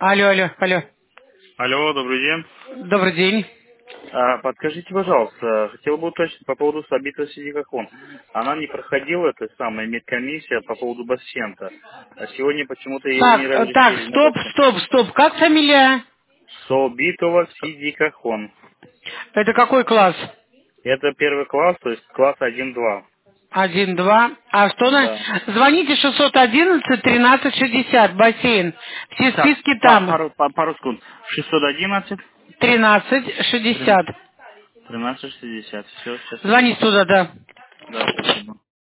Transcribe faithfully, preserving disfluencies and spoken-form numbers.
Алло, алло, алло. Алло, добрый день. Добрый день. А, подскажите, пожалуйста, хотел бы уточнить по поводу Сабита Сидикахон. Она не проходила, эта самая медкомиссия по поводу пациента. А сегодня почему-то его не Так, э, так, разрешили на стоп, пациент. стоп, стоп. Как фамилия? Собитова Сидикахон. Это какой класс? Это первый класс, то есть класс один-два. Один, два. А что на... Да. Звоните шестьсот одиннадцать тринадцать шестьдесят, бассейн. Все Так, списки па- там. пару, па- пару секунд. шестьсот одиннадцать Тринадцать шестьдесят. тринадцать шестьдесят. Все, сейчас я Звоните записал. туда, да. Да, спасибо.